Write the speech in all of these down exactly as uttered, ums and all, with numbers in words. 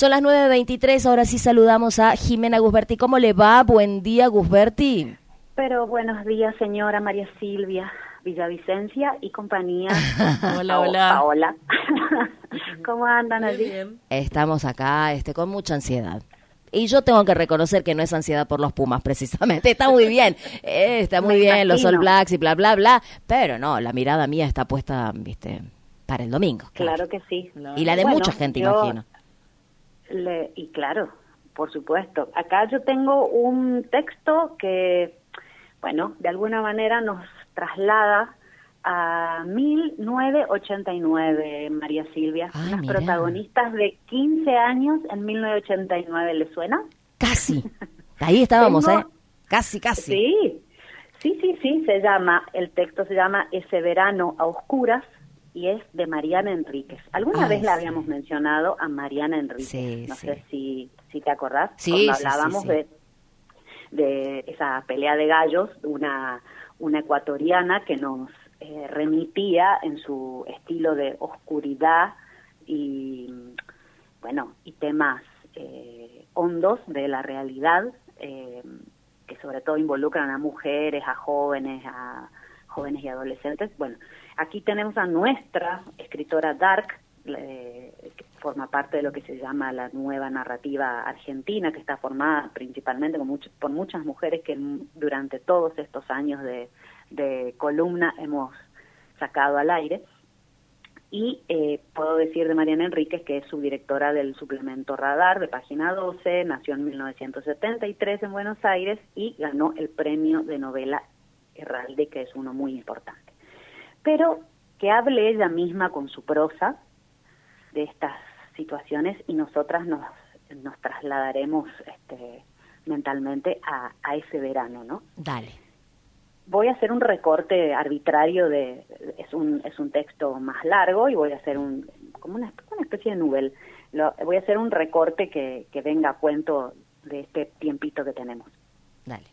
Son las nueve veintitrés, ahora sí saludamos a Jimena Gusberti. ¿Cómo le va? Buen día, Gusberti. Pero buenos días, señora María Silvia Villavicencia y compañía. Hola, hola. Paola. ¿Cómo andan allí? Bien. Estamos acá este, con mucha ansiedad. Y yo tengo que reconocer que no es ansiedad por los Pumas, precisamente. Está muy bien, eh, está muy Me bien, imagino. los All Blacks y bla, bla, bla. Pero no, la mirada mía está puesta, viste, para el domingo. Claro, Claro, que sí. Y la de Bueno, mucha gente, yo imagino. le- y claro, por supuesto. Acá yo tengo un texto que, bueno, de alguna manera nos traslada a mil novecientos ochenta y nueve, María Silvia. Ay, Las mirá. protagonistas de quince años en mil novecientos ochenta y nueve, ¿le suena? Casi. Ahí estábamos, Tengo- ¿eh? Casi, casi. Sí, sí, sí, sí, se llama, el texto se llama Ese verano a oscuras y es de Mariana Enríquez. Alguna Ay, vez la sí. habíamos mencionado a Mariana Enríquez, Sí, no sí. sé si, si te acordás, Sí, cuando sí, sí, hablábamos sí. de de esa pelea de gallos, una, una ecuatoriana que nos eh, remitía en su estilo de oscuridad y, bueno, y temas eh, hondos de la realidad, eh, que sobre todo involucran a mujeres, a jóvenes, a jóvenes y adolescentes. Bueno, aquí tenemos a nuestra escritora Dark, eh, que forma parte de lo que se llama la nueva narrativa argentina, que está formada principalmente con mucho, por muchas mujeres que durante todos estos años de, de columna hemos sacado al aire. Y eh, puedo decir de Mariana Enríquez, que es subdirectora del suplemento Radar de Página doce, nació en mil novecientos setenta y tres en Buenos Aires y ganó el premio de novela Herralde, que es uno muy importante. Pero que hable ella misma con su prosa de estas situaciones y nosotras nos, nos trasladaremos este, mentalmente a, a ese verano, ¿no? Dale. Voy a hacer un recorte arbitrario de, es un es un texto más largo y voy a hacer un como una, una especie de novel. Lo, voy a hacer un recorte que, que venga a cuento de este tiempito que tenemos. Dale.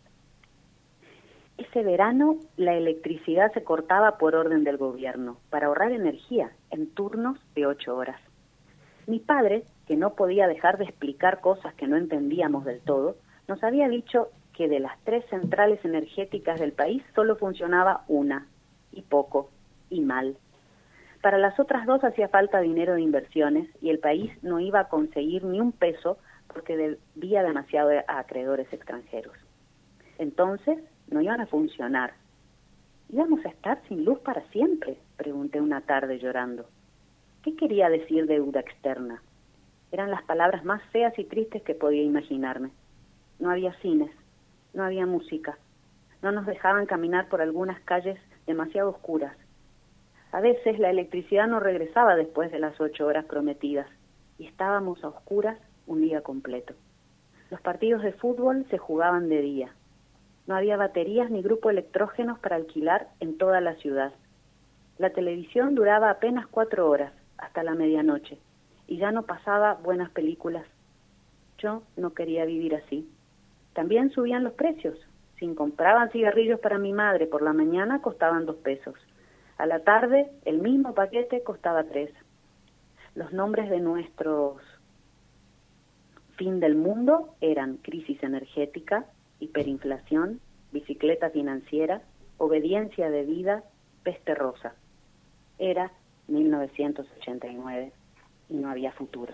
Ese verano la electricidad se cortaba por orden del gobierno para ahorrar energía en turnos de ocho horas. Mi padre, que no podía dejar de explicar cosas que no entendíamos del todo, nos había dicho que de las tres centrales energéticas del país solo funcionaba una, y poco, y mal. Para las otras dos hacía falta dinero de inversiones y el país no iba a conseguir ni un peso porque debía demasiado a acreedores extranjeros. Entonces, no iban a funcionar. ¿Íbamos a estar sin luz para siempre?, pregunté una tarde llorando. ¿Qué quería decir deuda externa? Eran las palabras más feas y tristes que podía imaginarme. No había cines, no había música, no nos dejaban caminar por algunas calles demasiado oscuras. A veces la electricidad no regresaba después de las ocho horas prometidas y estábamos a oscuras un día completo. Los partidos de fútbol se jugaban de día. No había baterías ni grupo electrógenos para alquilar en toda la ciudad. La televisión duraba apenas cuatro horas, hasta la medianoche, y ya no pasaba buenas películas. Yo no quería vivir así. También subían los precios. Si compraban cigarrillos para mi madre por la mañana, costaban dos pesos. A la tarde, el mismo paquete costaba tres. Los nombres de nuestros fin del mundo eran crisis energética, hiperinflación, bicicleta financiera, obediencia de vida, peste rosa. Era mil novecientos ochenta y nueve y no había futuro.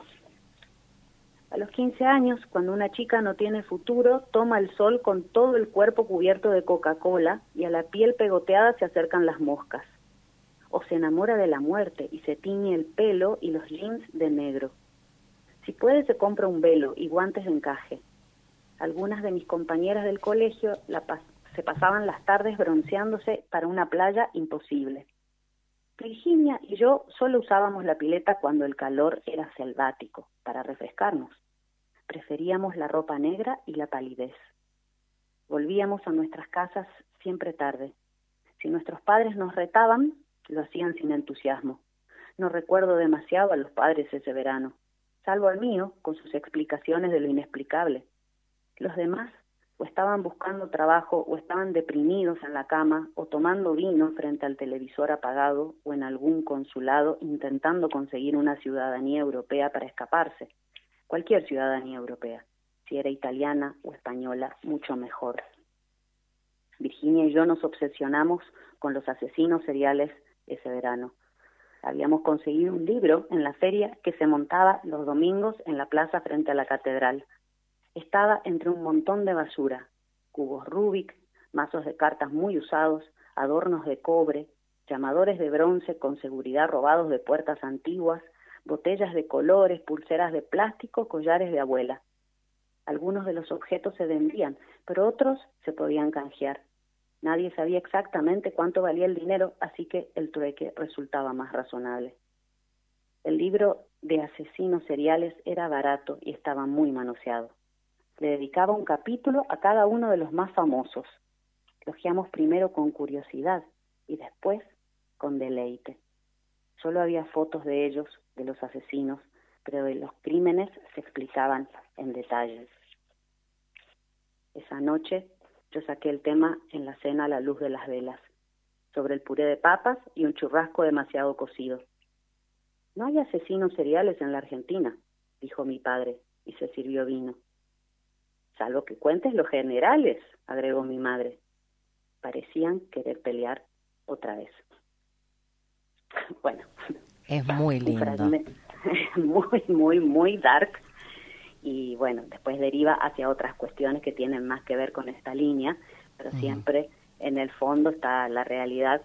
A los quince años, cuando una chica no tiene futuro, toma el sol con todo el cuerpo cubierto de Coca-Cola y a la piel pegoteada se acercan las moscas. O se enamora de la muerte y se tiñe el pelo y los jeans de negro. Si puede, se compra un velo y guantes de encaje. Algunas de mis compañeras del colegio la pas- se pasaban las tardes bronceándose para una playa imposible. Virginia y yo solo usábamos la pileta cuando el calor era selvático, para refrescarnos. Preferíamos la ropa negra y la palidez. Volvíamos a nuestras casas siempre tarde. Si nuestros padres nos retaban, lo hacían sin entusiasmo. No recuerdo demasiado a los padres ese verano, salvo al mío, con sus explicaciones de lo inexplicable. Los demás o estaban buscando trabajo o estaban deprimidos en la cama o tomando vino frente al televisor apagado o en algún consulado intentando conseguir una ciudadanía europea para escaparse. cualquier ciudadanía europea. Si era italiana o española, mucho mejor. Virginia y yo nos obsesionamos con los asesinos seriales ese verano. Habíamos conseguido un libro en la feria que se montaba los domingos en la plaza frente a la catedral. Estaba entre un montón de basura, cubos Rubik, mazos de cartas muy usados, adornos de cobre, llamadores de bronce con seguridad robados de puertas antiguas, botellas de colores, pulseras de plástico, collares de abuela. Algunos de los objetos se vendían, pero otros se podían canjear. Nadie sabía exactamente cuánto valía el dinero, así que el trueque resultaba más razonable. El libro de asesinos seriales era barato y estaba muy manoseado. Le dedicaba un capítulo a cada uno de los más famosos. Elogiamos primero con curiosidad y después con deleite. Solo había fotos de ellos, de los asesinos, pero de los crímenes se explicaban en detalles. Esa noche yo saqué el tema en la cena a la luz de las velas, sobre el puré de papas y un churrasco demasiado cocido. No hay asesinos seriales en la Argentina, dijo mi padre, y se sirvió vino. Salvo que cuentes los generales, agregó mi madre. Parecían querer pelear otra vez. Bueno. Es muy lindo. Muy, muy, muy dark. Y bueno, después deriva hacia otras cuestiones que tienen más que ver con esta línea, pero uh-huh. siempre en el fondo está la realidad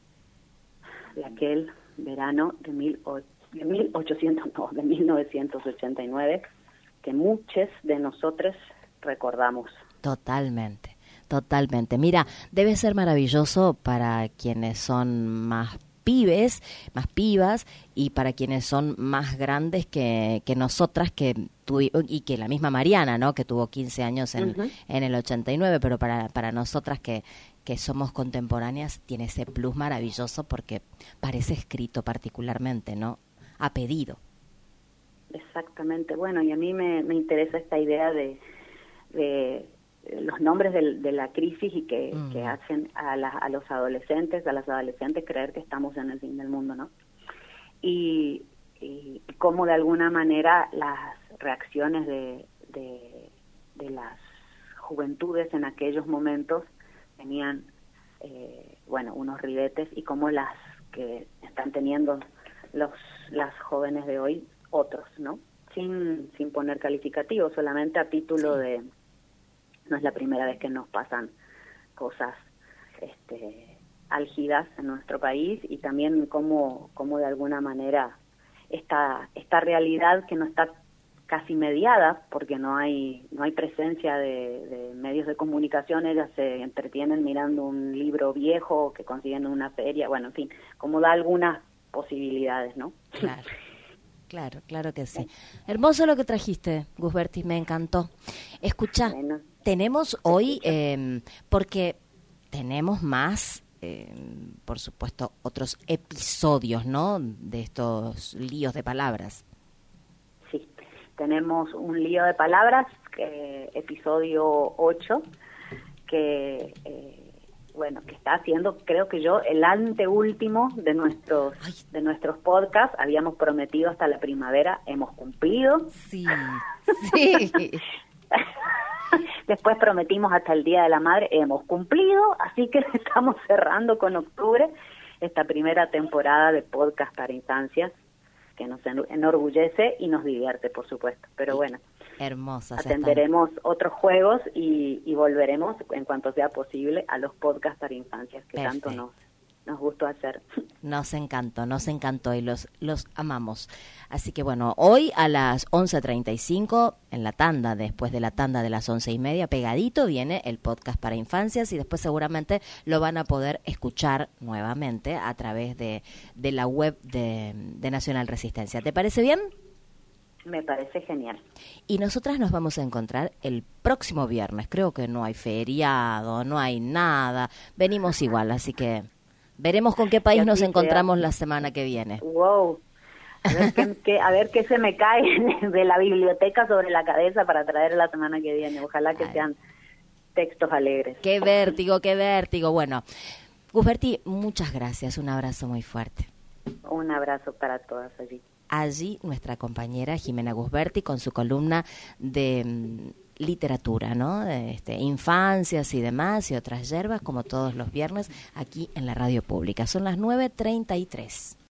de aquel verano de, mil, de mil ochocientos, no, de mil novecientos ochenta y nueve, que muchos de nosotros recordamos. Totalmente, totalmente. Mira, debe ser maravilloso para quienes son más pibes, más pibas, y para quienes son más grandes que, que nosotras, que tu, y que la misma Mariana, ¿no? Que tuvo quince años en, uh-huh. en el ochenta y nueve, pero para, para nosotras que, que somos contemporáneas tiene ese plus maravilloso porque parece escrito particularmente, ¿no? A pedido. Exactamente. Bueno, y a mí me, me interesa esta idea de, de los nombres de, de la crisis y que, mm. que hacen a, la, a los adolescentes, a las adolescentes creer que estamos en el fin del mundo, ¿no? Y, y cómo de alguna manera las reacciones de, de, de las juventudes en aquellos momentos tenían, eh, bueno, unos ribetes, y cómo las que están teniendo los las jóvenes de hoy, otros, ¿no? Sin, sin poner calificativos, solamente a título sí. de... No es la primera vez que nos pasan cosas este, álgidas en nuestro país, y también cómo, cómo de alguna manera esta, esta realidad que no está casi mediada, porque no hay no hay presencia de, de medios de comunicación, ellas se entretienen mirando un libro viejo que consiguen en una feria, bueno, en fin, como da algunas posibilidades, ¿no? Claro. Claro, claro que sí. Hermoso lo que trajiste, Gusberti, me encantó. Escucha, bueno, tenemos hoy, eh, porque tenemos más, eh, por supuesto, otros episodios, ¿no?, de estos líos de palabras. Sí, tenemos un lío de palabras, eh, episodio ocho, que... Eh, bueno, que está haciendo, creo que yo, el anteúltimo de nuestros Ay. de nuestros podcasts. Habíamos prometido hasta la primavera, hemos cumplido. Sí, sí. Después prometimos hasta el Día de la Madre, hemos cumplido, así que estamos cerrando con octubre esta primera temporada de podcast para infancias, que nos enorgullece y nos divierte, por supuesto. Pero bueno, hermosas atenderemos están. otros juegos y, y volveremos, en cuanto sea posible, a los podcasts para infancias que Perfecto. tanto nos, nos gustó hacer. Nos encantó, nos encantó y los, los amamos. Así que bueno, hoy a las once treinta y cinco, en la tanda, después de la tanda de las once y media, pegadito viene el podcast para infancias, y después seguramente lo van a poder escuchar nuevamente a través de, de la web de, de Nacional Resistencia. ¿Te parece bien? Me parece genial. Y nosotras nos vamos a encontrar el próximo viernes. Creo que no hay feriado, no hay nada. Venimos igual, así que veremos con qué país nos encontramos sea. la semana que viene. Wow. A ver qué, qué, a ver qué se me cae de la biblioteca sobre la cabeza para traer la semana que viene. Ojalá que Ay. sean textos alegres. Qué vértigo, qué vértigo. Bueno, Gusberti, muchas gracias. Un abrazo muy fuerte. Un abrazo para todas allí. allí nuestra compañera Jimena Gusberti con su columna de mm, literatura, ¿no? De, este, infancias y demás y otras yerbas, como todos los viernes aquí en la radio pública. Son las nueve treinta y tres.